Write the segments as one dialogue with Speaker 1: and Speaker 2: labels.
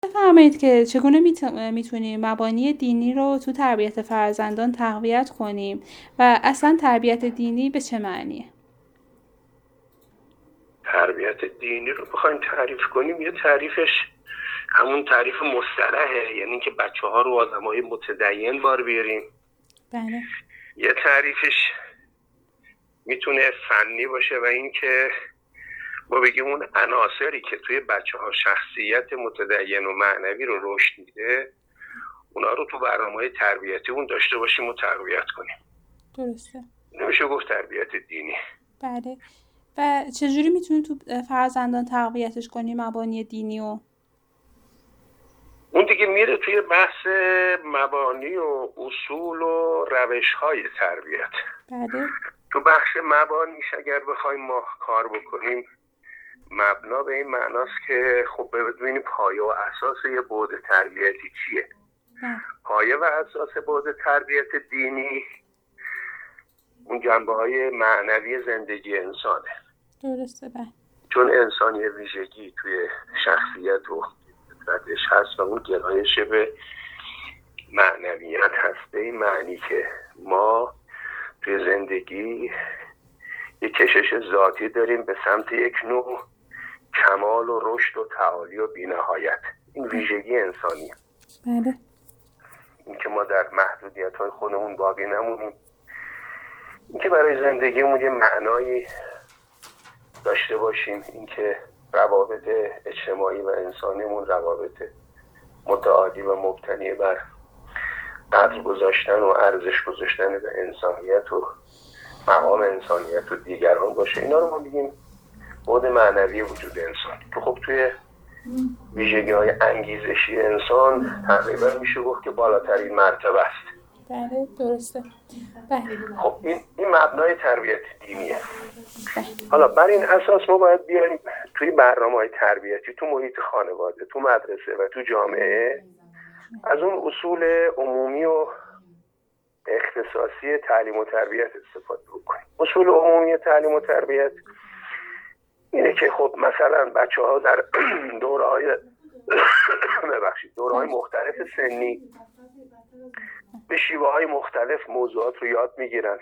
Speaker 1: بفرمایید که چگونه میتونیم مبانی دینی رو تو تربیت فرزندان تقویت کنیم و اصلا تربیت دینی به چه معنیه؟
Speaker 2: تربیت دینی رو بخوایم تعریف کنیم، یه تعریفش همون تعریف مصطلحه، یعنی که بچه ها رو آدمای متدین بار بیاریم.
Speaker 1: بله.
Speaker 2: یه تعریفش میتونه فنی باشه و این که ما بگیم اون عناصری که توی بچه ها شخصیت متدین و معنوی رو رشد میده، اونا رو تو برنامه‌های تربیتی اون داشته باشیم و تقویت کنیم.
Speaker 1: درسته.
Speaker 2: نمیشه گفت تربیت دینی.
Speaker 1: بله. و چجوری میتونیم تو فرزندان تقویتش کنیم مبانی دینی و
Speaker 2: اون دیگه میره توی بحث مبانی و اصول و روش‌های تربیت.
Speaker 1: بله.
Speaker 2: تو بخش مبانیش اگر بخوایم ما کار بکنیم، مبنا به این معناست که خب ببینیم پایه و اساس یه بعد تربیتی چیه. پایه و اساس بعد تربیت دینی اون جنبه‌های معنوی زندگی انسانه.
Speaker 1: درسته. بله.
Speaker 2: چون انسان یه ویژگی توی شخصیت و فطرتش هست و اون گرایش به معنویت هست، به این معنی که ما توی زندگی یک کشش ذاتی داریم به سمت یک نوع کمال و رشد و تعالی و بی‌نهایت. این ویژگی انسانیه.
Speaker 1: بله.
Speaker 2: این که ما در محدودیت‌های خودمون باقی نمونیم، این که برای زندگیمون یه معنایی داشته باشیم، این که روابط اجتماعی و انسانیمون روابط متعالی و مبتنی بر قدر گذاشتن و ارزش گذاشتن به انسانیت و مقام انسانیت و دیگران باشه. اینا رو ما میگیم بعد معنوی وجود انسان، که خب توی ویژگی‌های انگیزشی انسان تقریبا میشه گفت که بالاترین مرتبه است.
Speaker 1: بله. درسته. بله.
Speaker 2: خب این مبنای تربیت دینیه. حالا بر این اساس ما باید بیایم توی برنامه‌های تربیتی، تو محیط خانواده، تو مدرسه و تو جامعه از اون اصول عمومی و اختصاصی تعلیم و تربیت استفاده بکنیم. اصول عمومی تعلیم و تربیت اینه که خب مثلا بچه‌ها در دوره‌های دوره‌های مختلف سنی به شیوه‌های مختلف موضوعات رو یاد میگیرن.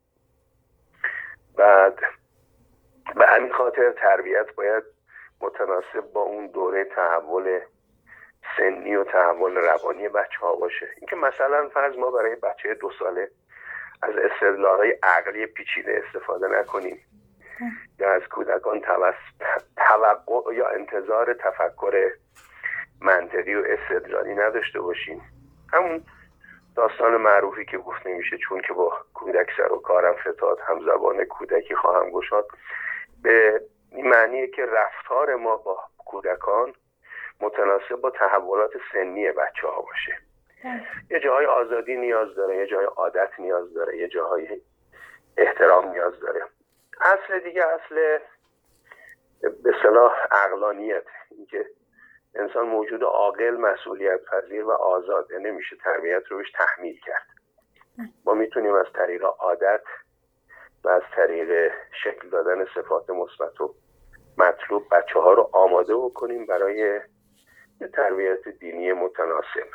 Speaker 2: بعد به همین خاطر تربیت باید متناسب با اون دوره تحول سنی و تحول روانی بچه‌ها باشه. اینکه مثلا فرض ما برای بچه 2 ساله از استدلال‌های عقلی پیچیده استفاده نکنیم یا از کودکان توقع یا انتظار تفکر منطقی و استدلالی نداشته باشیم. همون داستان معروفی که گفته میشه چون که با کودک سر و کارم فتاد، هم زبان کودکی خواهم گشاد، به این معنیه که رفتار ما با کودکان متناسب با تحولات سنی بچه ها باشه. یه جاهای آزادی نیاز داره، یه جاهای عادت نیاز داره، یه جاهای احترام نیاز داره. اصل دیگه اصل به اصطلاح عقلانیت، این که انسان موجود عاقل، مسئولیت پذیر و آزاده، نمیشه تربیت رو بهش تحمیل کرد. ما میتونیم از طریق عادت و از طریق شکل دادن صفات مثبت و مطلوب بچه ها رو آماده بکنیم برای تربیت دینی متناسب.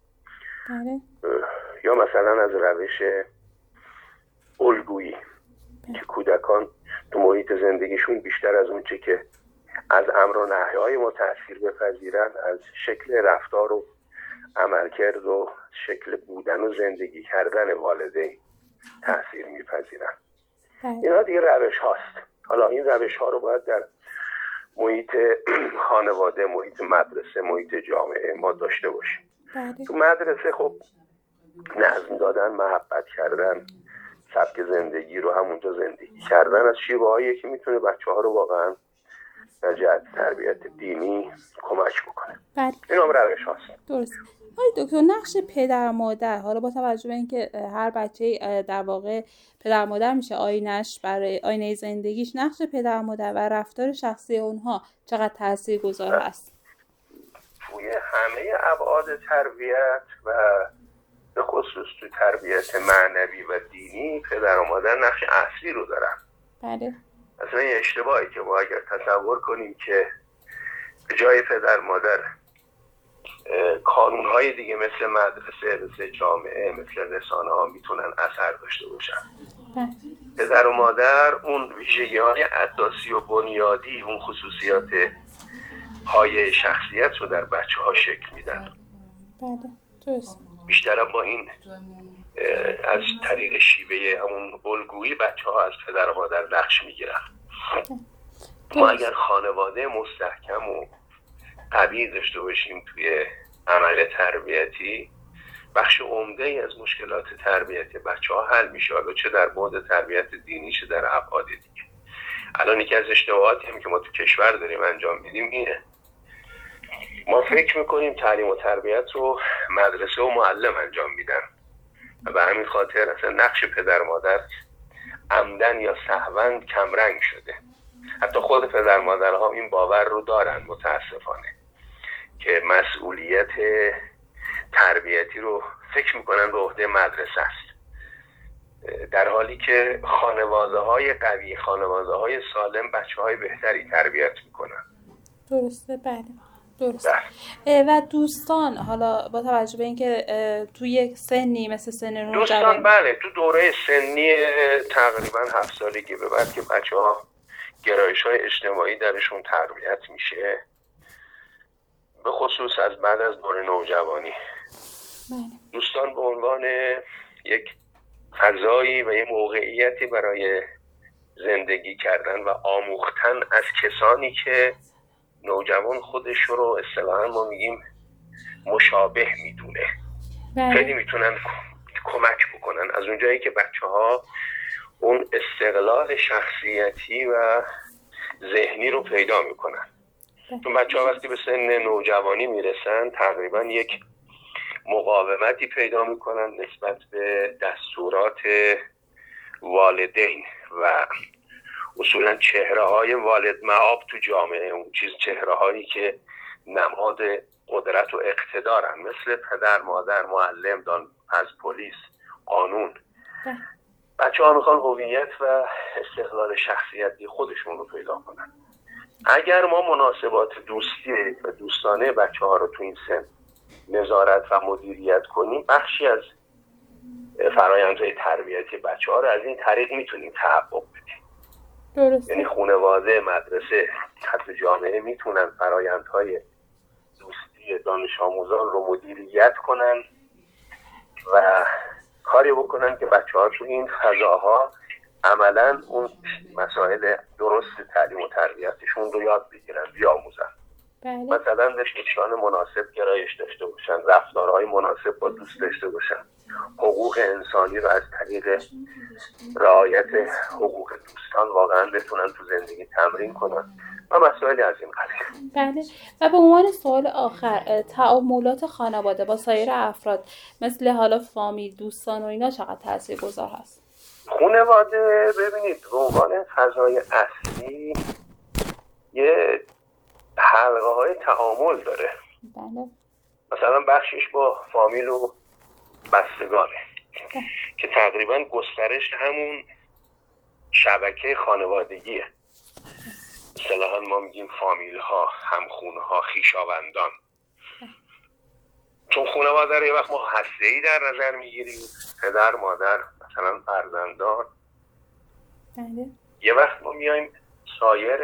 Speaker 2: یا مثلا از روش الگویی که کودکان تو محیط زندگیشون بیشتر از اون چه که از امر و نهی‌های ما تأثیر بپذیرن، از شکل رفتار و عملکرد و شکل بودن و زندگی کردن والدین تأثیر میپذیرن. اینا دیگه روش هاست. حالا این روش ها رو باید در محیط خانواده، محیط مدرسه، محیط جامعه ما داشته باشیم. تو مدرسه خب نظم دادن، محبت کردن، سبک زندگی رو همونجا زندگی کردن از شیوه‌هایی که میتونه بچه‌ها رو واقعا در جهت تربیت دینی کمک بکنه. این هم روش هاست.
Speaker 1: درست. آقای دکتر، نقش پدر مادر، حالا با توجه به اینکه هر بچه در واقع پدر مادر میشه آینش برای آینه زندگیش، نقش پدر مادر و رفتار شخصی اونها چقدر تاثیرگذار هست؟
Speaker 2: توی همه ابعاد تربیت و به خصوص تو تربیت معنوی و دینی پدر و مادر نقش اصلی رو دارن.
Speaker 1: بله.
Speaker 2: اصلا این اشتباهی که ما اگر تصور کنیم که به جای پدر مادر کانون‌های دیگه مثل مدرسه، مثل جامعه، مثل رسانه ها میتونن اثر داشته باشن. پدر و مادر اون ویژگی‌های اساسی و بنیادی، اون خصوصیات پایه شخصیت رو در بچه‌ها شکل میدن. بیشتر با این از طریق شیوه همون الگویی بچه‌ها از پدر و مادر نقش میگیرن. ما اگر خانواده مستحکم و قوی داشته باشیم توی عمل تربیتی، بخش عمده‌ای از مشکلات تربیتی بچه‌ها حل میشه، حالا چه در بعد تربیت دینی چه در ابعاد دیگه. الان یکی از اشتباهاتی هم که ما تو کشور داریم انجام میدیم اینه، ما فکر میکنیم تعلیم و تربیت رو مدرسه و معلم انجام میدن و به همین خاطر اصلا نقش پدر مادر عمدن یا سهواً کمرنگ شده. حتی خود پدر مادرها این باور رو دارن متاسفانه که مسئولیت تربیتی رو فکر میکنن به عهده مدرسه است، در حالی که خانواده‌های قوی، خانواده‌های سالم بچه‌های بهتری تربیت میکنن.
Speaker 1: درسته، بله درسته. و دوستان، حالا با توجه به اینکه توی یک سنی مثل سن نوجوانی،
Speaker 2: دوستان بله تو دوره سنی تقریبا 7 سالگی به بعد که بچه‌ها گرایش‌های اجتماعی درشون تربیت میشه، به خصوص از بعد از دوره نوجوانی، دوستان به عنوان یک فضایی و یک موقعیتی برای زندگی کردن و آموختن از کسانی که نوجوان خودش رو اصطلاحاً ما میگیم مشابه میدونه، خیلی میتونن کمک بکنن از اونجایی که بچه‌ها اون استقلال شخصیتی و ذهنی رو پیدا میکنن. چون بچه‌ها وقتی به سن نوجوانی میرسن تقریبا یک مقاومتی پیدا میکنن نسبت به دستورات والدین و اصولا چهره‌های والد مآب تو جامعه، اون چهره‌هایی که نماد قدرت و اقتدارن، مثل پدر، مادر، معلم، از پلیس، قانون. بچه‌ها میخوان هویت و استقلال شخصیتی خودشون رو پیدا کنن. اگر ما مناسبات دوستی و دوستانه بچه‌ها رو تو این سن نظارت و مدیریت کنیم، بخشی از فرآیندهای تربیتی بچه‌ها رو از این طریق میتونیم تحقق بدیم. درسته. یعنی خانواده، مدرسه، حتی جامعه میتونن فرآیندهای دوستی دانش آموزان رو مدیریت کنن و کاری بکنن که بچه‌ها تو این فضاها عملاً اون مسائل درست تعلیم و تربیتشون رو یاد بگیرن، بیاموزن. مثلا دوستان مناسب گرایش داشته باشن، رفتارهای مناسب با دوست داشته باشن، حقوق انسانی رو از طریق رعایت حقوق دوستان واقعا بتونن تو زندگی تمرین کنن و مسائلی از این قبیل.
Speaker 1: بله. و به عنوان سوال آخر، تعاملات خانواده با سایر افراد مثل حالا فامیل، دوستان و اینا چقدر تاثیرگذار هست؟
Speaker 2: خانواده ببینید به عنوان فضای اصلی یه حلقه های تعامل داره.
Speaker 1: بله.
Speaker 2: مثلا بخشش با فامیل و بستگانه که تقریبا گسترش همون شبکه خانوادگیه. اصطلاحاً ما میگیم فامیل ها، همخونه ها، خویشاوندان. چون خانواده رو یه وقت ما هسته‌ای در نظر میگیریم، پدر، مادر، مثلا فرزندان.
Speaker 1: بله.
Speaker 2: یه وقت ما میایم سایر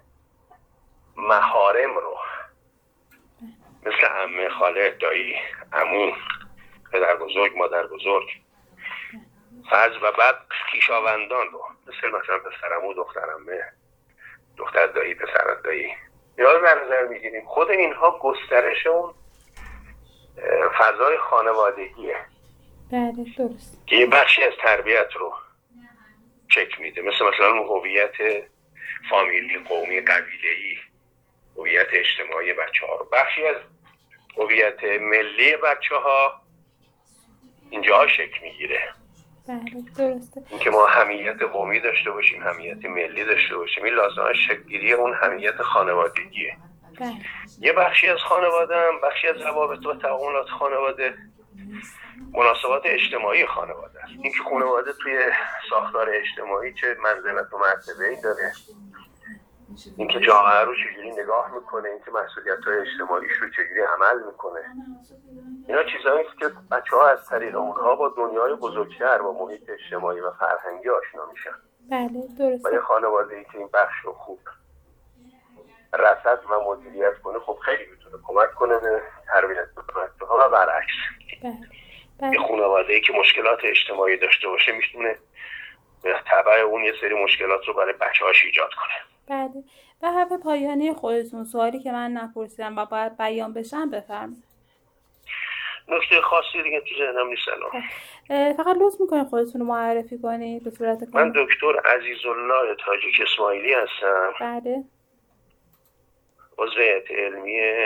Speaker 2: محارم رو مثل عمه، خاله، دایی، عمو، پدر بزرگ، مادر بزرگ، فرض و بعد خویشاوندان رو مثلا پسر عمو، دختر عمه، دختر دایی، پسر دایی، اینا رو در نظر میگیریم. خود اینها گسترش اون فضای خانوادگیه.
Speaker 1: بله درست.
Speaker 2: که یه بخشی از تربیت رو چک میده، مثلا اون هویت فامیلی، قومی، قبیله‌ای، هویت اجتماعی بچه‌ها رو. بخشی از هویت ملی بچه‌ها اینجا شکل میگیره.
Speaker 1: بله درسته.
Speaker 2: اینکه ما هویت قومی داشته باشیم، هویت ملی داشته باشیم، این لازمه شکل‌گیری اون هویت خانوادگیه.
Speaker 1: بله.
Speaker 2: یه بخشی از خانواده هم بخشی از روابط و تعاملات خانواده مناسبات اجتماعی خانواده است. اینکه خانواده توی ساختار اجتماعی چه منزلت و مرتبه‌ای داره، اینکه جامعه رو چجوری نگاه میکنه، اینکه مسئولیت‌های اجتماعیش رو چجوری عمل میکنه. اینا چیزایی است که بچه‌ها از طریق اونها با دنیای بزرگتر، با محیط اجتماعی و فرهنگی آشنا میشن.
Speaker 1: بله درسته.
Speaker 2: و یه خانواده‌ای که این بخش رو خوب رصد و مدیریت کنه خب خیلی میتونه کمک کنه به تربیت بچه‌ها و برعکس. یه خانواده‌ای که مشکلات اجتماعی داشته باشه میتونه به تبع اون یه سری مشکلات رو برای بچه‌هاش ایجاد کنه.
Speaker 1: بله. به حرف پایانی خودتون سوالی که من نپرسیدم و باید بیان بشم بفرمایید.
Speaker 2: نکته خاصی دیگه تو ذهنم نیست الان.
Speaker 1: فقط لطف میکنید خودتون رو معرفی کنید به صورت کامل.
Speaker 2: من دکتر عزیزالله تاجیک اسماعیلی هستم.
Speaker 1: بله.
Speaker 2: عضو هیئت علمی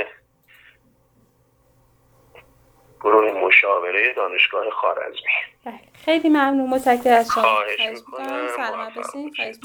Speaker 2: گروه مشاوره دانشگاه خوارزمی.
Speaker 1: بله. خیلی ممنون، متشکرم از شما.
Speaker 2: خواهش میکنم.
Speaker 1: سلامت باشید.